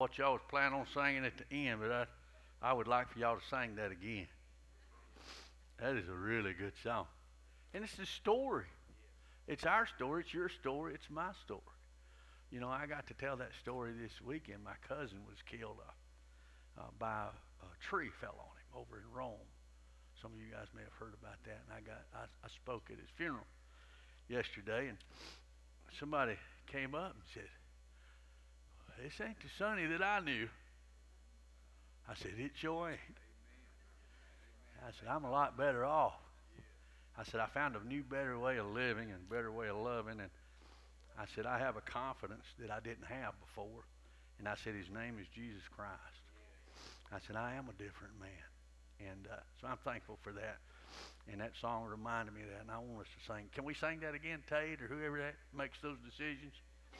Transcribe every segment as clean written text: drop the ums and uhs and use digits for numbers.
what y'all was planning on singing at the end, but I would like for y'all to sing that again. That is a really good song. And it's the story. It's our story. It's your story. It's my story. You know, I got to tell that story this weekend. My cousin was killed by a tree fell on him over in Rome. Some of you guys may have heard about that. And I spoke at his funeral yesterday, and somebody came up and said, "This ain't the Sonny that I knew." I said, "It sure ain't." I said, "I'm a lot better off." I said, "I found a new, better way of living and better way of loving." And I said, "I have a confidence that I didn't have before." And I said, "His name is Jesus Christ." I said, "I am a different man." And so I'm thankful for that. And that song reminded me of that. And I want us to sing. Can we sing that again, Tate, or whoever that makes those decisions?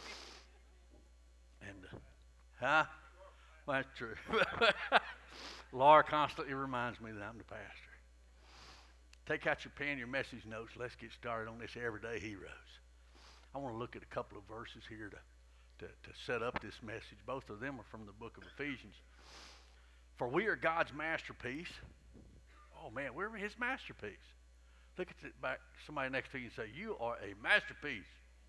And, huh? Well, that's true. Laura constantly reminds me that I'm the pastor. Take out your pen, your message notes. Let's get started on this Everyday Heroes. I want to look at a couple of verses here to set up this message. Both of them are from the book of Ephesians. For we are God's masterpiece. Oh, man, we're his masterpiece. Look at the back, somebody next to you and say, "You are a masterpiece."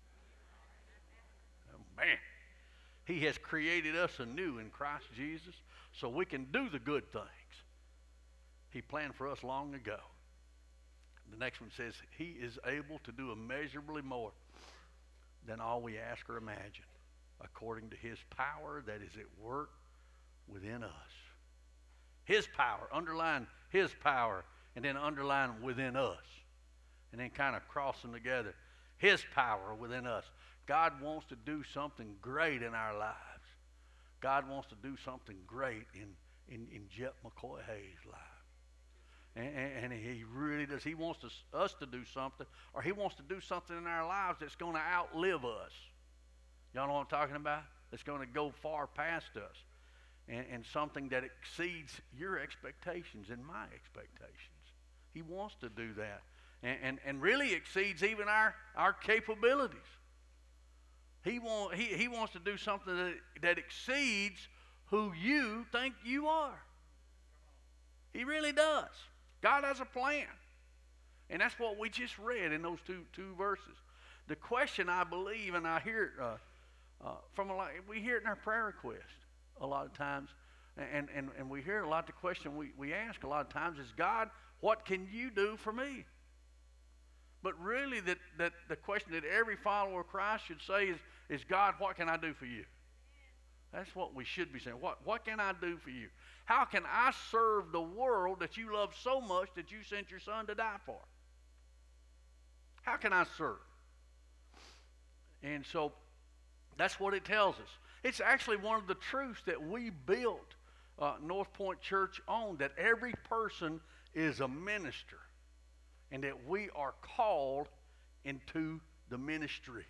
Oh, man. He has created us anew in Christ Jesus so we can do the good things He planned for us long ago. The next one says, He is able to do immeasurably more than all we ask or imagine, according to His power that is at work within us. His power, underline His power, and then underline within us. And then kind of cross them together. His power within us. God wants to do something great in our lives. God wants to do something great in Jet McCoy Hayes' life. And He really does. He wants us to do something, or He wants to do something in our lives that's going to outlive us. Y'all know what I'm talking about? That's going to go far past us. And something that exceeds your expectations and my expectations. He wants to do that. And really exceeds even our capabilities. He wants to do something that exceeds who you think you are. He really does. God has a plan. And that's what we just read in those two verses. The question, I believe, and I hear it we hear it in our prayer request a lot of times, and we hear a lot. The question we ask a lot of times is, "God, what can you do for me?" But really, that the question that every follower of Christ should say is, "God, what can I do for you?" That's what we should be saying. What can I do for you? How can I serve the world that you love so much that you sent your Son to die for? How can I serve? And so that's what it tells us. It's actually one of the truths that we built North Point Church on, that every person is a minister and that we are called into the ministry.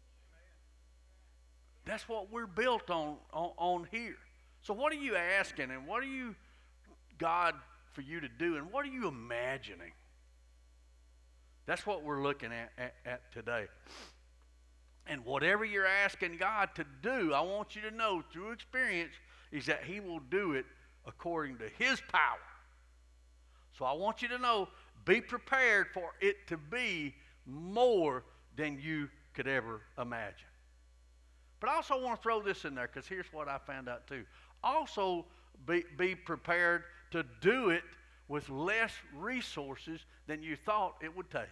That's what we're built on here. So what are you asking, and what are you, God, for you to do, and what are you imagining? That's what we're looking at today. And whatever you're asking God to do, I want you to know through experience is that He will do it according to His power. So I want you to know, be prepared for it to be more than you could ever imagine. But I also want to throw this in there, because here's what I found out too. Also be prepared to do it with less resources than you thought it would take.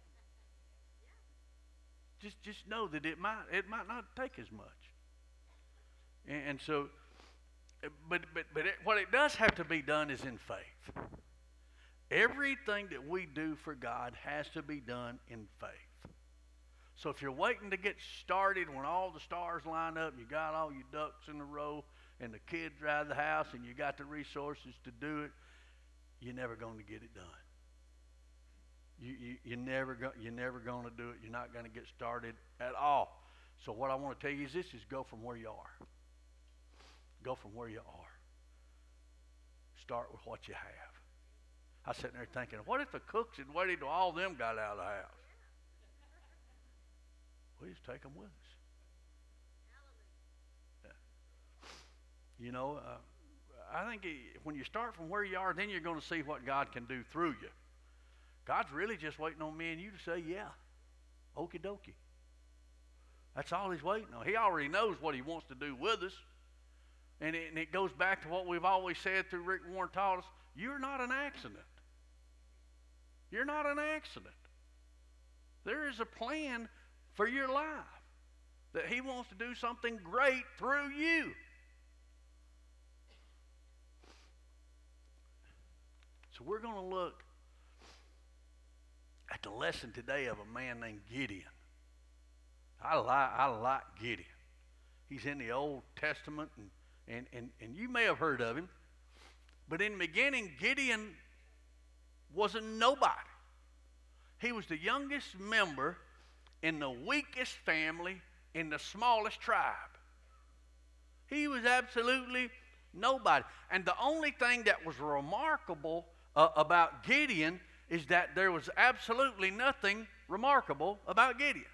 Just know that it might not take as much. And so, but what it does have to be done is in faith. Everything that we do for God has to be done in faith. So if you're waiting to get started when all the stars line up and you got all your ducks in a row and the kids are out of the house and you got the resources to do it, you're never going to get it done. You're never going to do it. You're not going to get started at all. So what I want to tell you is this: is go from where you are. Go from where you are. Start with what you have. I was sitting there thinking, what if the cooks had waited till all of them got out of the house? We just take them with us. You know, I think when you start from where you are, then you're going to see what God can do through you. God's really just waiting on me and you to say, yeah, okie dokie. That's all he's waiting on. He already knows what he wants to do with us. And it goes back to what we've always said through Rick Warren taught us. You're not an accident. You're not an accident. There is a plan for your life. That he wants to do something great through you. So we're going to look at the lesson today of a man named Gideon. I like Gideon. He's in the Old Testament, and you may have heard of him. But in the beginning, Gideon was a nobody. He was the youngest member in the weakest family in the smallest tribe. He was absolutely nobody. And the only thing that was remarkable about Gideon is that there was absolutely nothing remarkable about Gideon.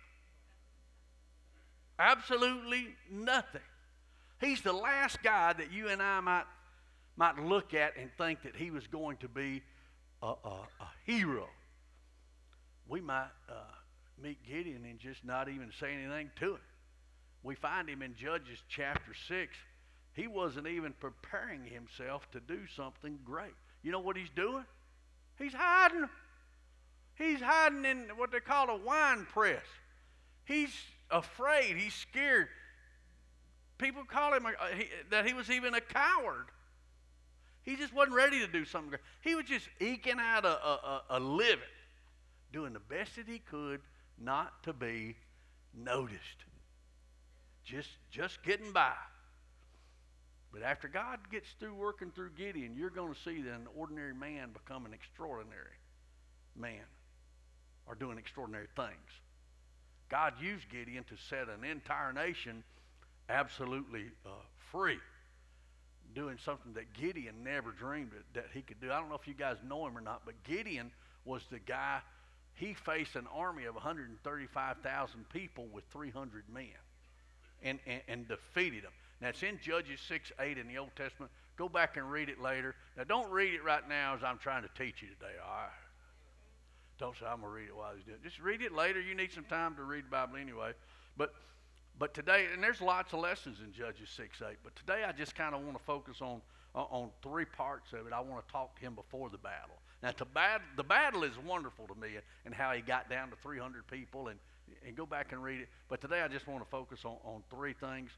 Absolutely nothing. He's the last guy that you and I might look at and think that he was going to be a hero. We might meet Gideon and just not even say anything to him. We find him in Judges chapter 6. He wasn't even preparing himself to do something great. You know what he's doing? He's hiding. He's hiding in what they call a wine press. He's afraid. He's scared. People call him that he was even a coward. He just wasn't ready to do something great. He was just eking out a living, doing the best that he could not to be noticed. Just getting by. But after God gets through working through Gideon, you're going to see that an ordinary man become an extraordinary man or doing extraordinary things. God used Gideon to set an entire nation absolutely free, doing something that Gideon never dreamed that he could do. I don't know if you guys know him or not, but Gideon was the guy. He faced an army of 135,000 people with 300 men and defeated them. Now, it's in Judges 6:8 in the Old Testament. Go back and read it later. Now, don't read it right now as I'm trying to teach you today, all right? Don't say, I'm going to read it while he's doing it. Just read it later. You need some time to read the Bible anyway. But today, and there's lots of lessons in Judges 6:8, but today I just kind of want to focus on three parts of it. I want to talk to him before the battle. Now, the battle is wonderful to me and how he got down to 300 people, and go back and read it. But today I just want to focus on three things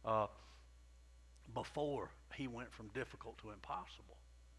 before he went from difficult to impossible.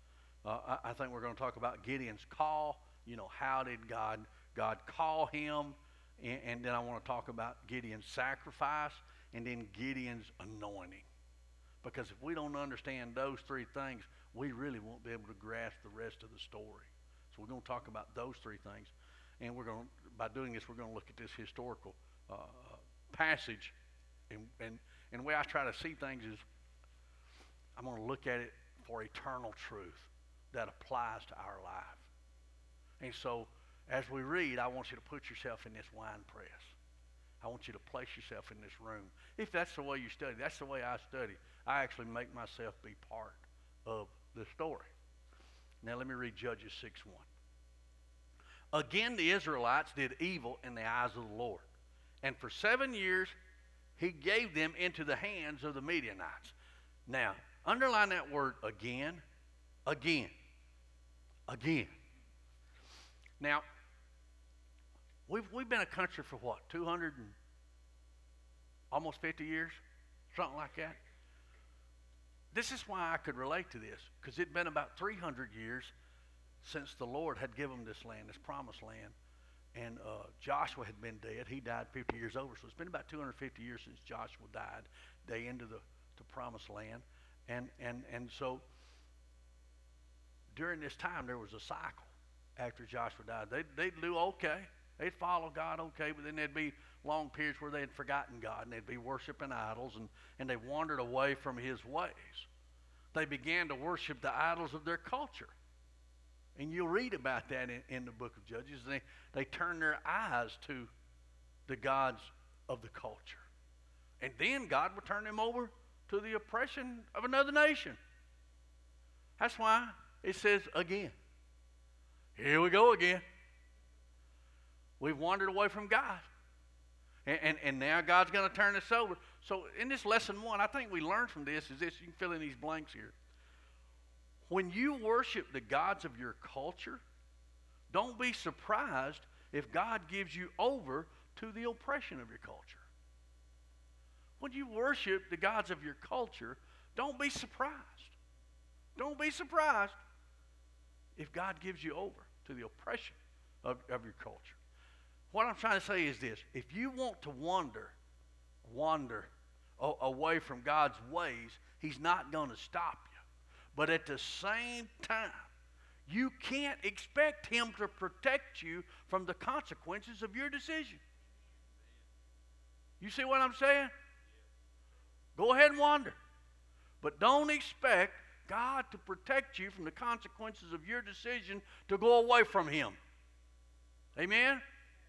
I think we're going to talk about Gideon's call. You know, how did God call him? And then I want to talk about Gideon's sacrifice and then Gideon's anointing. Because if we don't understand those three things, we really won't be able to grasp the rest of the story. So we're going to talk about those three things. And by doing this, we're going to look at this historical passage. And the way I try to see things is I'm going to look at it for eternal truth that applies to our life. And so as we read, I want you to put yourself in this wine press. I want you to place yourself in this room. If that's the way you study, that's the way I study. I actually make myself be part of the story. Now let me read Judges 6:1. Again, the Israelites did evil in the eyes of the Lord. And for 7 years, he gave them into the hands of the Midianites. Now, underline that word again, again, again. Now, we've been a country for what, 200 and almost 50 years? Something like that. This is why I could relate to this, because it'd been about 300 years since the Lord had given them this land, this promised land. And Joshua had been dead. He died 50 years over. So it's been about 250 years since Joshua died. They entered the promised land. And so during this time, there was a cycle after Joshua died. They'd do okay. They'd follow God okay, but then there'd be long periods where they had forgotten God, and they'd be worshiping idols, and they wandered away from his ways. They began to worship the idols of their culture. And you'll read about that in the book of Judges. They turn their eyes to the gods of the culture. And then God would turn them over to the oppression of another nation. That's why it says again. Here we go again. We've wandered away from God. And now God's going to turn us over. So in this lesson 1, I think we learned from this is this. You can fill in these blanks here. When you worship the gods of your culture, don't be surprised if God gives you over to the oppression of your culture. When you worship the gods of your culture, don't be surprised. Don't be surprised if God gives you over to the oppression of your culture. What I'm trying to say is this. If you want to wander away from God's ways, He's not going to stop you. But at the same time, you can't expect Him to protect you from the consequences of your decision. You see what I'm saying? Go ahead and wander. But don't expect God to protect you from the consequences of your decision to go away from Him. Amen?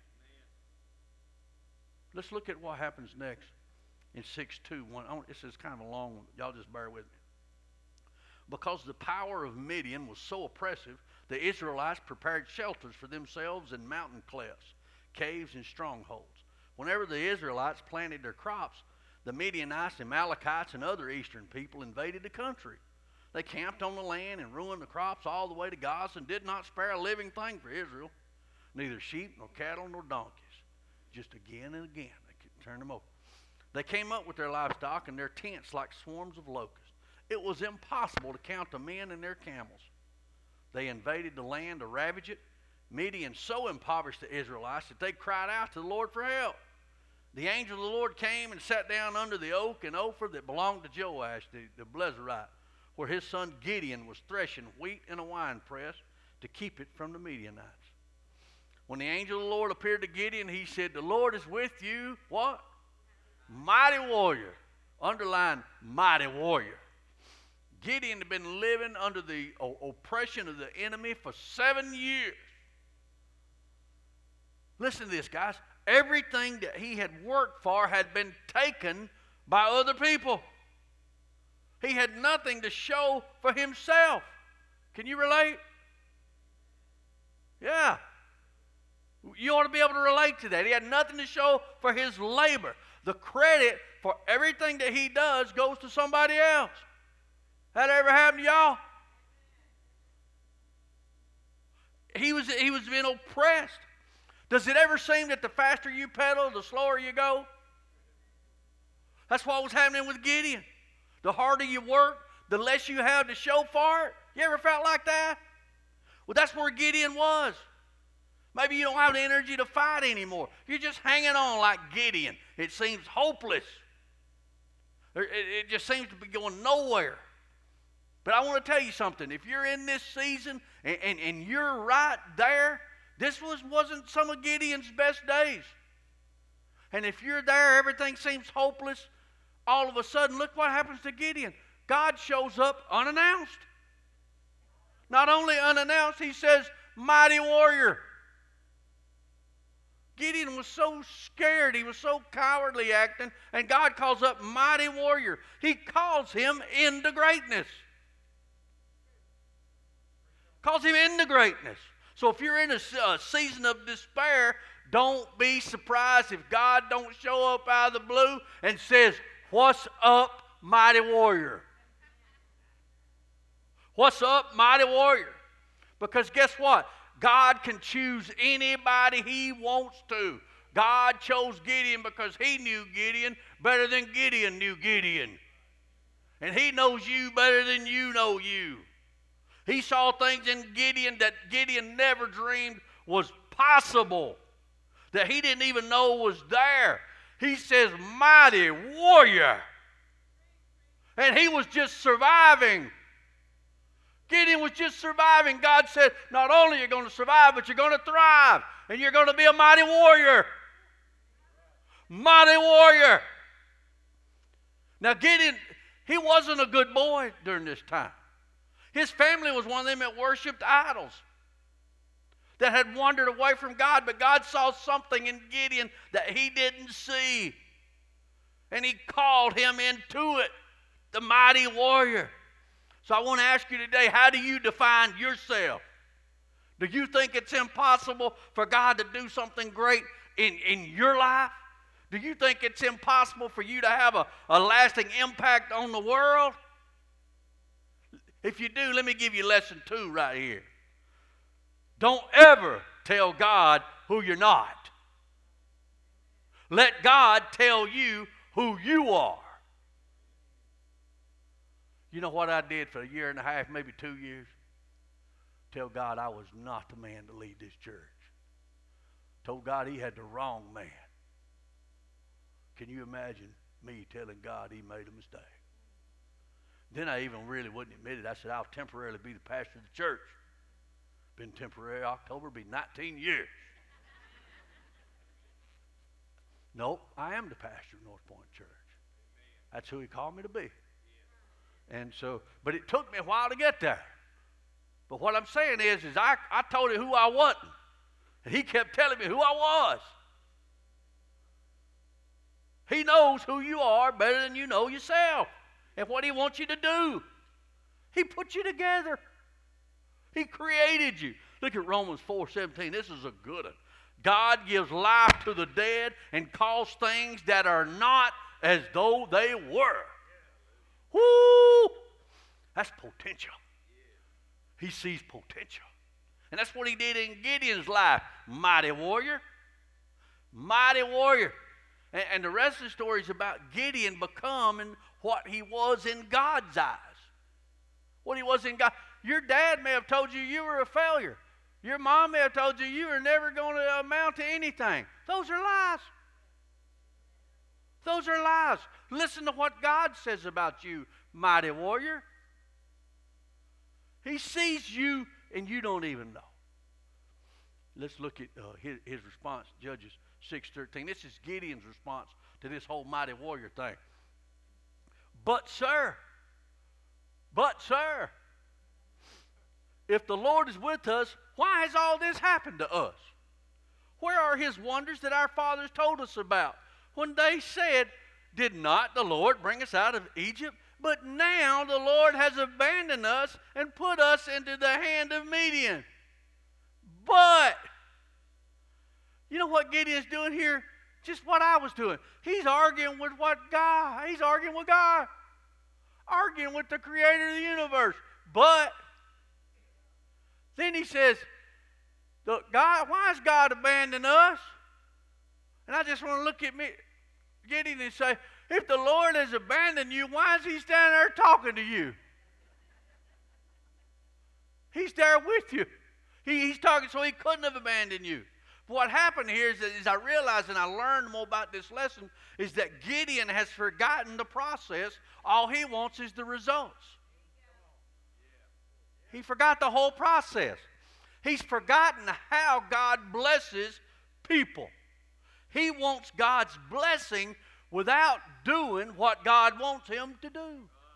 Let's look at what happens next in 6:2. This is kind of a long one. Y'all just bear with me. Because the power of Midian was so oppressive, the Israelites prepared shelters for themselves in mountain clefts, caves, and strongholds. Whenever the Israelites planted their crops, the Midianites, Amalekites, and other eastern people invaded the country. They camped on the land and ruined the crops all the way to Gaza and did not spare a living thing for Israel, neither sheep nor cattle nor donkeys. Just again and again, they couldn't turn them over. They came up with their livestock and their tents like swarms of locusts. It was impossible to count the men and their camels. They invaded the land to ravage it. Midian so impoverished the Israelites that they cried out to the Lord for help. The angel of the Lord came and sat down under the oak in Ophir that belonged to Joash, the Blezerite, where his son Gideon was threshing wheat in a winepress to keep it from the Midianites. When the angel of the Lord appeared to Gideon, he said, "The Lord is with you." What? Mighty warrior. Underline mighty warrior. Gideon had been living under the oppression of the enemy for 7 years. Listen to this, guys. Everything that he had worked for had been taken by other people. He had nothing to show for himself. Can you relate? Yeah. You ought to be able to relate to that. He had nothing to show for his labor. The credit for everything that he does goes to somebody else. That ever happened to y'all? He was being oppressed. Does it ever seem that the faster you pedal, the slower you go? That's what was happening with Gideon. The harder you work, the less you have to show for it. You ever felt like that? Well, that's where Gideon was. Maybe you don't have the energy to fight anymore. You're just hanging on like Gideon. It seems hopeless. It just seems to be going nowhere. But I want to tell you something. If you're in this season and you're right there, this wasn't some of Gideon's best days. And if you're there, everything seems hopeless. All of a sudden, look what happens to Gideon. God shows up unannounced. Not only unannounced, he says, "Mighty warrior." Gideon was so scared. He was so cowardly acting. And God calls up mighty warrior. He calls him into greatness. Calls him into greatness. So if you're in a season of despair, don't be surprised if God don't show up out of the blue and says, "What's up, mighty warrior?" What's up, mighty warrior? Because guess what? God can choose anybody He wants to. God chose Gideon because He knew Gideon better than Gideon knew Gideon. And He knows you better than you know you. He saw things in Gideon that Gideon never dreamed was possible, that he didn't even know was there. He says, "Mighty warrior." And he was just surviving. Gideon was just surviving. God said, not only are you going to survive, but you're going to thrive. And you're going to be a mighty warrior. Mighty warrior. Now Gideon, he wasn't a good boy during this time. His family was one of them that worshiped idols, that had wandered away from God. But God saw something in Gideon that he didn't see. And He called him into it the mighty warrior. So I want to ask you today, how do you define yourself? Do you think it's impossible for God to do something great in your life? Do you think it's impossible for you to have a lasting impact on the world? If you do, let me give you lesson 2 right here. Don't ever tell God who you're not. Let God tell you who you are. You know what I did for a year and a half, maybe 2 years? Tell God I was not the man to lead this church. Told God he had the wrong man. Can you imagine me telling God he made a mistake? Then I even really wouldn't admit it. I said, I'll temporarily be the pastor of the church. Been temporary. October, be 19 years. Nope, I am the pastor of North Point Church. That's who he called me to be. And so, but it took me a while to get there. But what I'm saying is I told him who I wasn't. And he kept telling me who I was. He knows who you are better than you know yourself and what he wants you to do. He put you together. He created you. Look at Romans 4:17. This is a good one. God gives life to the dead and calls things that are not as though they were. Woo! That's potential. He sees potential. And that's what he did in Gideon's life. Mighty warrior. Mighty warrior. And the rest of the story is about Gideon becoming what he was in God's eyes. What he was in God. Your dad may have told you you were a failure. Your mom may have told you you were never going to amount to anything. Those are lies. Those are lies. Listen to what God says about you, mighty warrior. He sees you and you don't even know. Let's look at his response, Judges 6:13. This is Gideon's response to this whole mighty warrior thing. But sir, if the Lord is with us, why has all this happened to us? Where are his wonders that our fathers told us about? When they said, did not the Lord bring us out of Egypt? But now the Lord has abandoned us and put us into the hand of Midian. But, you know what Gideon's doing here? Just what I was doing. He's arguing with God. He's arguing with God. Arguing with the creator of the universe. But, then he says, God, why has God abandoned us? And I just want to look at Gideon and say, if the Lord has abandoned you, why is he standing there talking to you? He's there with you. He's talking, so he couldn't have abandoned you. But what happened here is I realized, and I learned more about this lesson, is that Gideon has forgotten the process. All he wants is the results. He forgot the whole process. He's forgotten how God blesses people. He wants God's blessing without doing what God wants him to do.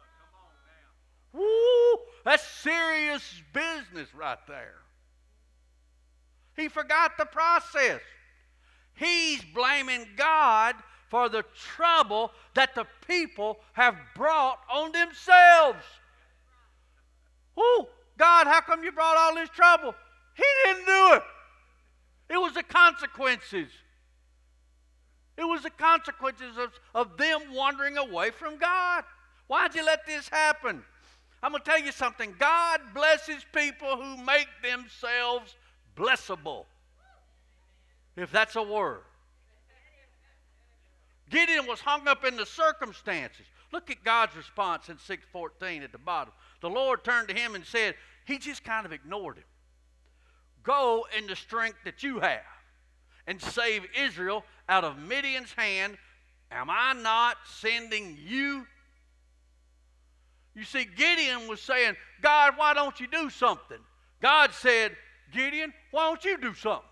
Woo! That's serious business right there. He forgot the process. He's blaming God for the trouble that the people have brought on themselves. Woo! God, how come you brought all this trouble? He didn't do it. It was the consequences. It was the consequences of them wandering away from God. Why'd you let this happen? I'm going to tell you something. God blesses people who make themselves blessable. If that's a word. Gideon was hung up in the circumstances. Look at God's response in 6:14 at the bottom. The Lord turned to him and said, he just kind of ignored him. Go in the strength that you have and save Israel out of Midian's hand. Am I not sending you? You see, Gideon was saying, God, why don't you do something? God said, Gideon, why don't you do something?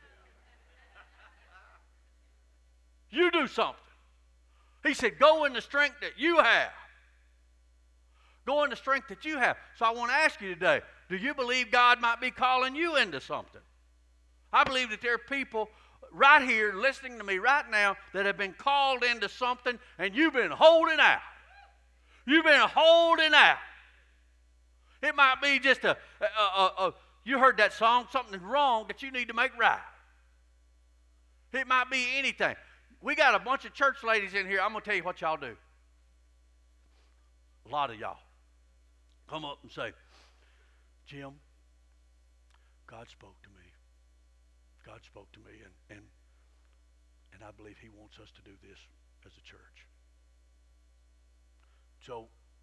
You do something. He said, go in the strength that you have. Go in the strength that you have. So I want to ask you today, do you believe God might be calling you into something? I believe that there are people right here listening to me right now that have been called into something and you've been holding out. You've been holding out. It might be just you heard that song, something's wrong that you need to make right. It might be anything. We got a bunch of church ladies in here. I'm going to tell you what y'all do. A lot of y'all come up and say, Jim, God spoke to me. God spoke to me, and I believe he wants us to do this as a church. So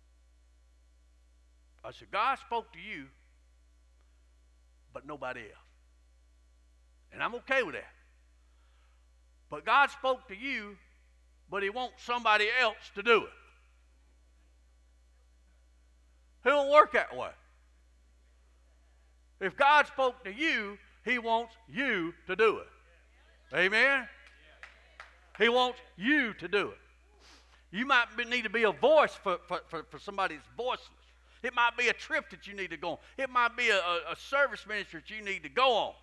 I said, God spoke to you, but nobody else. And I'm okay with that. But God spoke to you, but he wants somebody else to do it. It don't work that way. If God spoke to you, he wants you to do it. Amen? He wants you to do it. You might need to be a voice for somebody that's voiceless. It might be a trip that you need to go on. It might be a service ministry that you need to go on.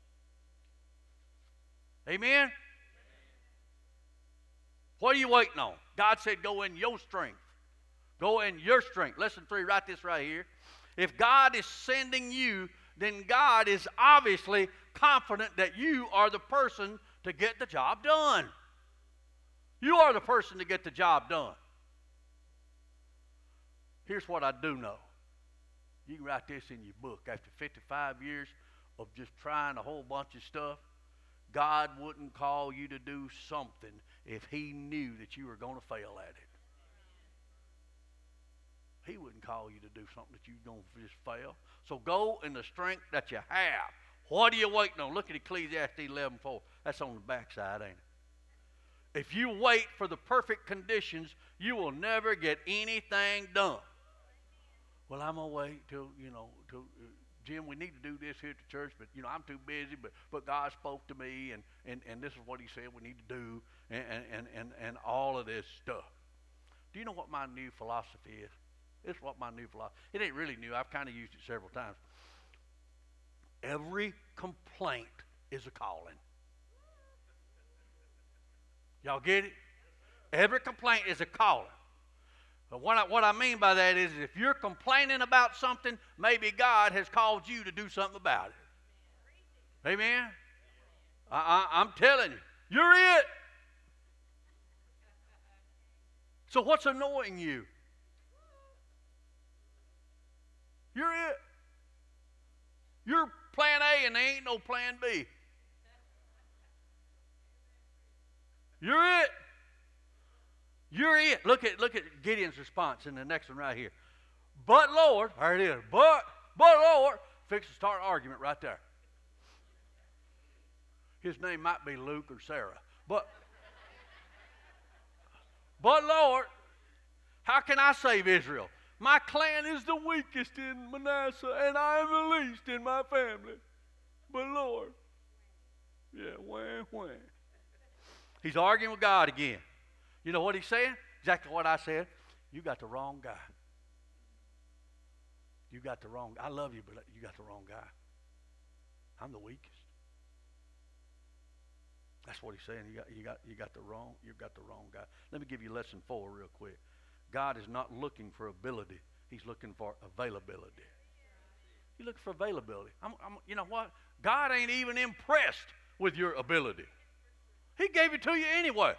Amen? What are you waiting on? God said go in your strength. Go in your strength. Lesson 3, write this right here. If God is sending you, then God is obviously confident that you are the person to get the job done. You are the person to get the job done. Here's what I do know. You can write this in your book. After 55 years of just trying a whole bunch of stuff, God wouldn't call you to do something if he knew that you were going to fail at it. He wouldn't call you to do something that you're going to just fail. So go in the strength that you have. What are you waiting on? Look at Ecclesiastes 11:4. That's on the backside, ain't it? If you wait for the perfect conditions, you will never get anything done. Well, I'm going to wait till, Jim, we need to do this here at the church, but, I'm too busy, but God spoke to me, and this is what he said we need to do, and all of this stuff. Do you know what my new philosophy is? It's what my new philosophy. It ain't really new. I've kind of used it several times. Every complaint is a calling. Y'all get it? Every complaint is a calling. But what I mean by that is if you're complaining about something, maybe God has called you to do something about it. Amen? I'm telling you, you're it. So what's annoying you? You're it. You're plan A and there ain't no plan B. You're it. You're it. Look at Gideon's response in the next one right here. But Lord, there it is. But Lord, fix to start an argument right there. His name might be Luke or Sarah. But Lord, how can I save Israel? My clan is the weakest in Manasseh, and I am the least in my family. But Lord, wham. He's arguing with God again. You know what he's saying? Exactly what I said. You got the wrong guy. I love you, but you got the wrong guy. I'm the weakest. That's what he's saying. You got the wrong guy. Let me give you lesson 4 real quick. God is not looking for ability. He's looking for availability. He's looking for availability. You know what? God ain't even impressed with your ability. He gave it to you anyway.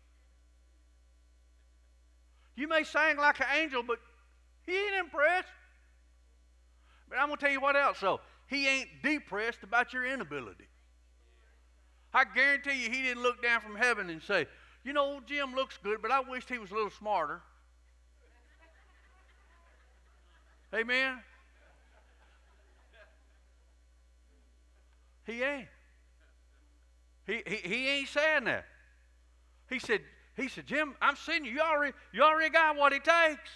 You may sing like an angel, but he ain't impressed. But I'm going to tell you what else, though. He ain't depressed about your inability. I guarantee you he didn't look down from heaven and say, Jim looks good, but I wished he was a little smarter. Amen? He ain't. He ain't saying that. He said, Jim, I'm seeing you. You already got what it takes.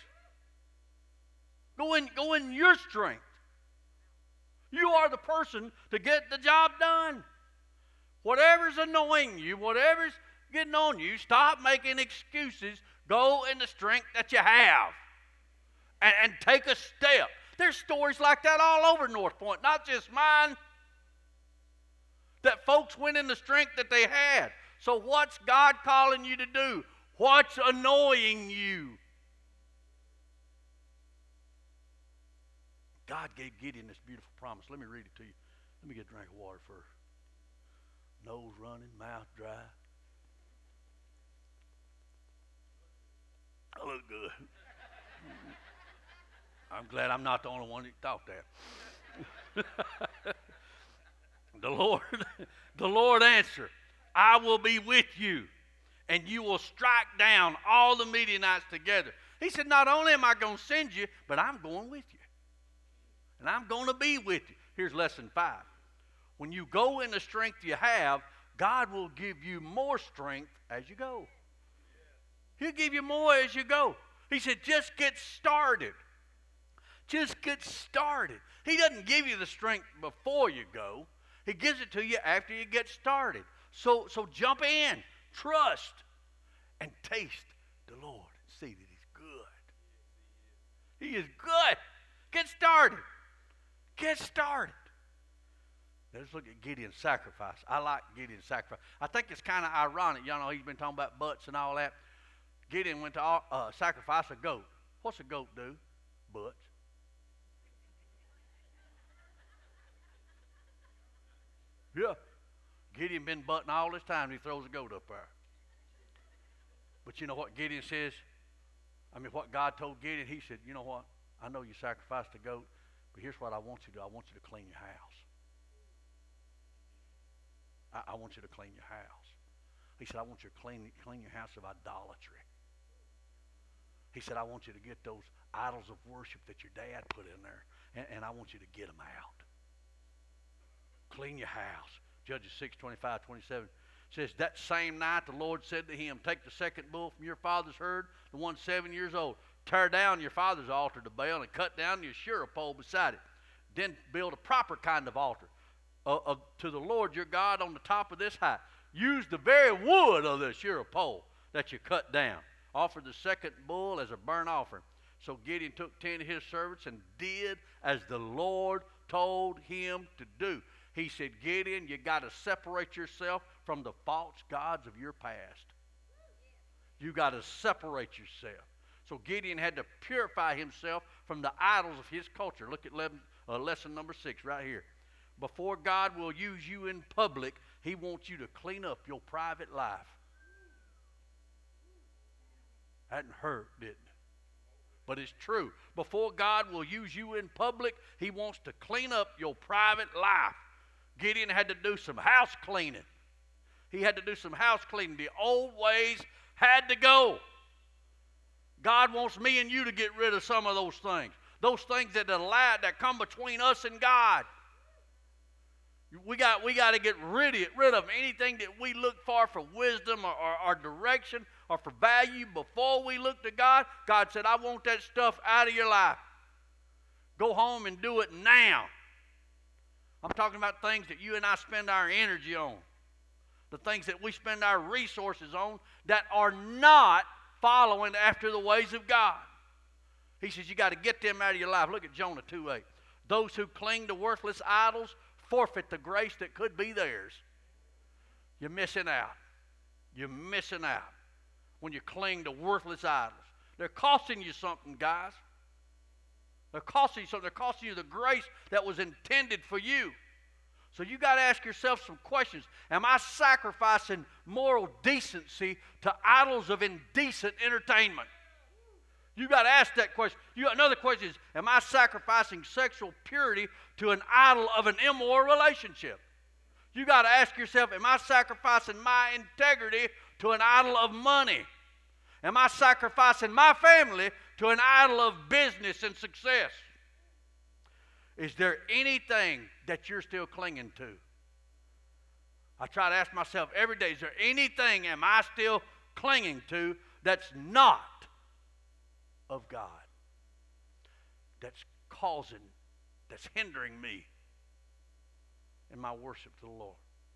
Go in your strength. You are the person to get the job done. Whatever's annoying you, whatever's getting on you, stop making excuses. Go in the strength that you have. And take a step. There's stories like that all over North Point, not just mine. That folks went in the strength that they had. So what's God calling you to do? What's annoying you? God gave Gideon this beautiful promise. Let me read it to you. Let me get a drink of water first. Nose running, mouth dry. I look good. I'm glad I'm not the only one that thought that. The Lord answered, I will be with you, and you will strike down all the Midianites together. He said, not only am I going to send you, but I'm going with you. And I'm going to be with you. Here's lesson 5. When you go in the strength you have, God will give you more strength as you go. He'll give you more as you go. He said, just get started. Just get started. He doesn't give you the strength before you go. He gives it to you after you get started. So jump in, trust, and taste the Lord and see that He's good. He is good. Get started. Get started. Let's look at Gideon's sacrifice. I like Gideon's sacrifice. I think it's kind of ironic. Y'all know he's been talking about butts and all that. Gideon went to sacrifice a goat. What's a goat do? Butts. Yeah. Gideon been butting all this time. He throws a goat up there. But you know what Gideon says? What God told Gideon, he said, you know what? I know you sacrificed a goat, but here's what I want you to do. I want you to clean your house. I want you to clean your house. He said, I want you to clean your house of idolatry. He said, I want you to get those idols of worship that your dad put in there, and I want you to get them out. Clean your house. Judges 6:25-27 says, that same night the Lord said to him, take the second bull from your father's herd, the one 7 years old. Tear down your father's altar to Baal and cut down your Asherah pole beside it. Then build a proper kind of altar to the Lord your God on the top of this height. Use the very wood of the Asherah pole that you cut down. Offer the second bull as a burnt offering. So Gideon took 10 of his servants and did as the Lord told him to do. He said, Gideon, you got to separate yourself from the false gods of your past. You got to separate yourself. So Gideon had to purify himself from the idols of his culture. Look at lesson number 6 right here. Before God will use you in public, He wants you to clean up your private life. That didn't hurt, didn't it? But it's true. Before God will use you in public, He wants to clean up your private life. Gideon had to do some house cleaning. He had to do some house cleaning. The old ways had to go. God wants me and you to get rid of some of those things. Those things that come between us and God. We got to get rid of anything that we look for wisdom or direction or for value before we look to God. God said, I want that stuff out of your life. Go home and do it now. I'm talking about things that you and I spend our energy on. The things that we spend our resources on that are not following after the ways of God. He says you got to get them out of your life. Look at Jonah 2:8. Those who cling to worthless idols forfeit the grace that could be theirs. You're missing out. You're missing out when you cling to worthless idols. They're costing you something, guys. They're costing you something. They're costing you the grace that was intended for you. So you got to ask yourself some questions. Am I sacrificing moral decency to idols of indecent entertainment? You got to ask that question. Another question is, am I sacrificing sexual purity to an idol of an immoral relationship? You got to ask yourself, am I sacrificing my integrity to an idol of money? Am I sacrificing my family to an idol of business and success? Is there anything that you're still clinging to? I try to ask myself every day, is there anything am I still clinging to that's not of God? That's hindering me in my worship to the Lord.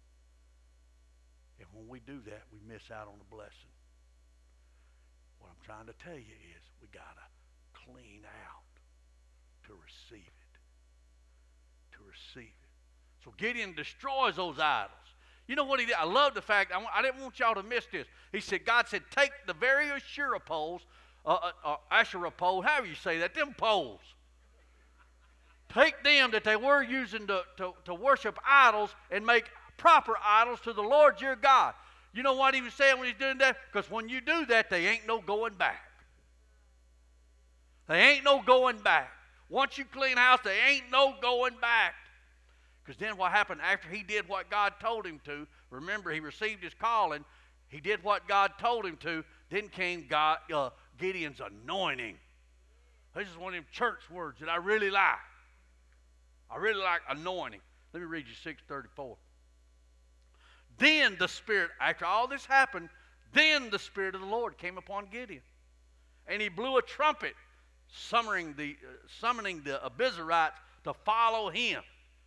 And when we do that, we miss out on the blessing. What I'm trying to tell you is we got to clean out to receive it. To receive it. So Gideon destroys those idols. You know what he did? I love the fact, I didn't want y'all to miss this. God said, take the very Asherah poles, however you say that, them poles. take them that they were using to worship idols and make proper idols to the Lord your God. You know what he was saying when he's doing that? Because when you do that, they ain't no going back. They ain't no going back. Once you clean house, they ain't no going back. Because then what happened after he did what God told him to? Remember, he received his calling. He did what God told him to. Then came Gideon's anointing. This is one of them church words that I really like. I really like anointing. Let me read you 6:34. Then the Spirit, after all this happened, then the Spirit of the Lord came upon Gideon. And he blew a trumpet, summoning the Abiezrites to follow him.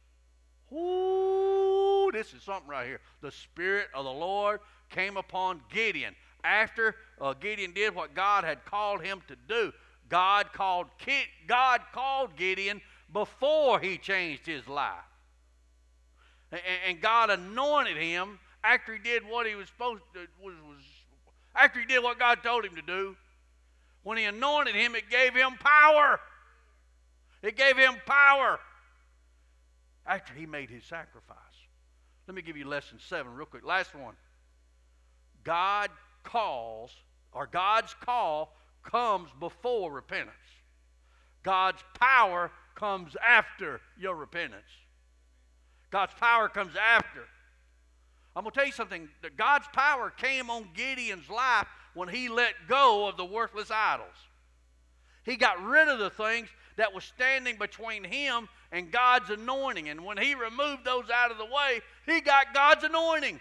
Ooh, this is something right here. The Spirit of the Lord came upon Gideon. After Gideon did what God had called him to do, God called Gideon before he changed his life. And God anointed him after he did what he was supposed to, after he did what God told him to do. When he anointed him, it gave him power. It gave him power after he made his sacrifice. Let me give you lesson 7 real quick. Last one. God's call comes before repentance. God's power comes after your repentance. God's power comes after. I'm going to tell you something. God's power came on Gideon's life when he let go of the worthless idols. He got rid of the things that was standing between him and God's anointing. And when he removed those out of the way, he got God's anointing.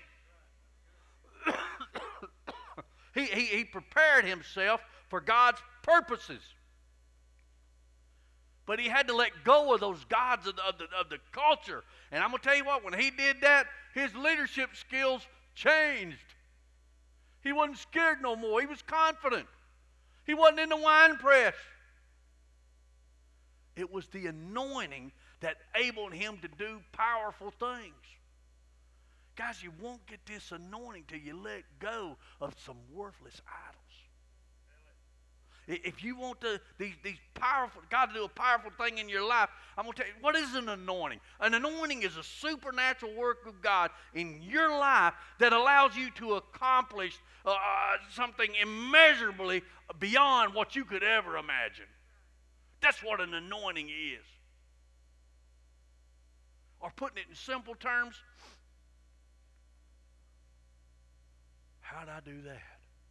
He prepared himself for God's purposes. But he had to let go of those gods of the culture. And I'm going to tell you what, when he did that, his leadership skills changed. He wasn't scared no more. He was confident. He wasn't in the wine press. It was the anointing that enabled him to do powerful things. Guys, you won't get this anointing till you let go of some worthless idols. If you want these powerful, God to do a powerful thing in your life, I'm going to tell you, what is an anointing? An anointing is a supernatural work of God in your life that allows you to accomplish something immeasurably beyond what you could ever imagine. That's what an anointing is. Or putting it in simple terms, how'd I do that?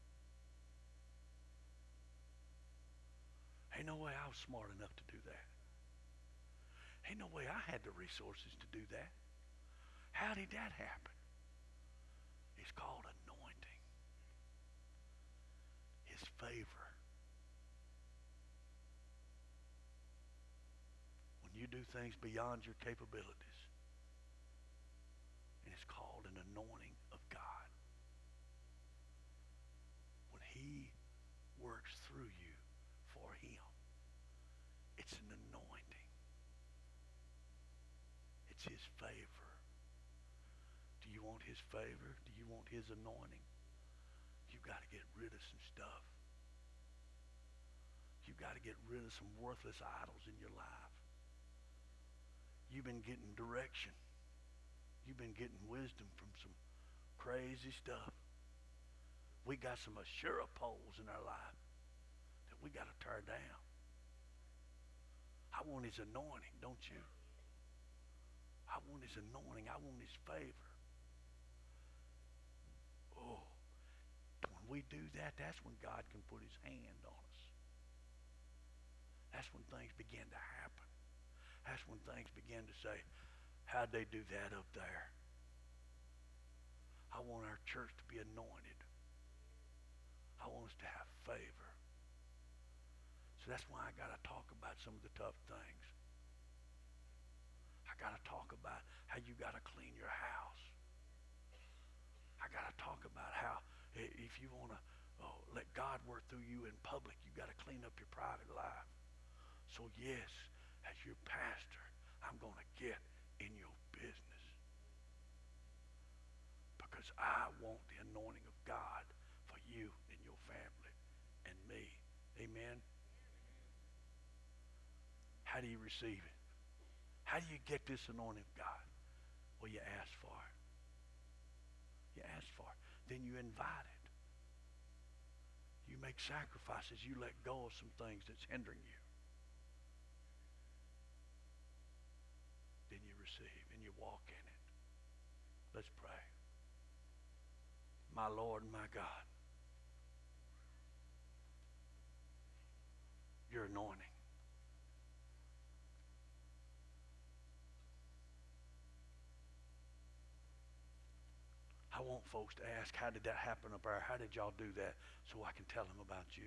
Ain't no way I was smart enough to do that. Ain't no way I had the resources to do that. How did that happen? It's called anointing. His favor. When you do things beyond your capabilities, and it's called an anointing of God. When he works through you for him, it's an anointing. It's his favor. Do you want his favor? Do you want his anointing? You've got to get rid of some stuff. You've got to get rid of some worthless idols in your life. You've been getting direction. You've been getting wisdom from some crazy stuff. We got some Asherah poles in our life that we got to tear down. I want his anointing, don't you? I want his anointing. I want his favor. Oh, when we do that, that's when God can put his hand on us. That's when things begin to happen. That's when things begin to say, how'd they do that up there? I want our church to be anointed. I want us to have favor. So that's why I got to talk about some of the tough things. I got to talk about how you got to clean your house. I got to talk about how if you want to let God work through you in public, you got to clean up your private life. So yes, as your pastor, I'm going to get in your business. Because I want the anointing of God for you and your family and me. Amen? How do you receive it? How do you get this anointing of God? Well, you ask for it. You ask for it. Then you invite it. You make sacrifices. You let go of some things that's hindering you. Then you receive and you walk in it. Let's pray. My Lord and my God, your anointing. I want folks to ask, how did that happen up there? How did y'all do that? So I can tell them about you.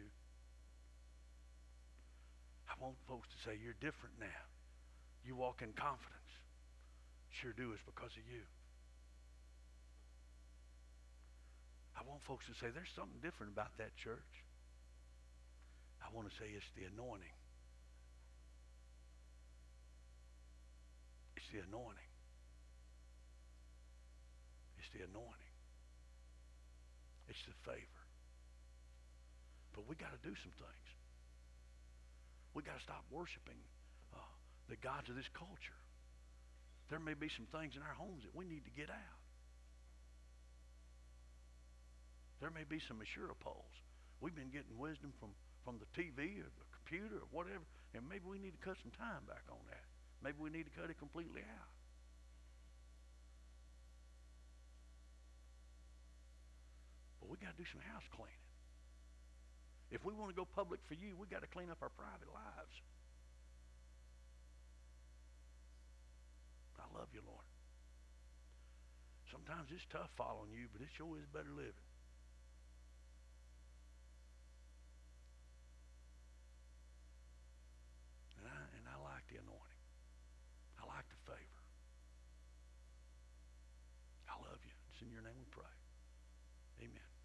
I want folks to say, you're different now. You walk in confidence. Sure do, it's because of you. I want folks to say, there's something different about that church. I want to say it's the anointing. It's the anointing. It's the anointing. It's the favor. But we got to do some things. We got to stop worshiping the gods of this culture. There may be some things in our homes that we need to get out. There may be some Asherah poles. We've been getting wisdom from the TV or the computer or whatever, and maybe we need to cut some time back on that. Maybe we need to cut it completely out. But we got to do some house cleaning. If we want to go public for you, we got to clean up our private lives. I love you, Lord. Sometimes it's tough following you, but it sure is better living. And I like the anointing. I like the favor. I love you. It's in your name we pray. Amen.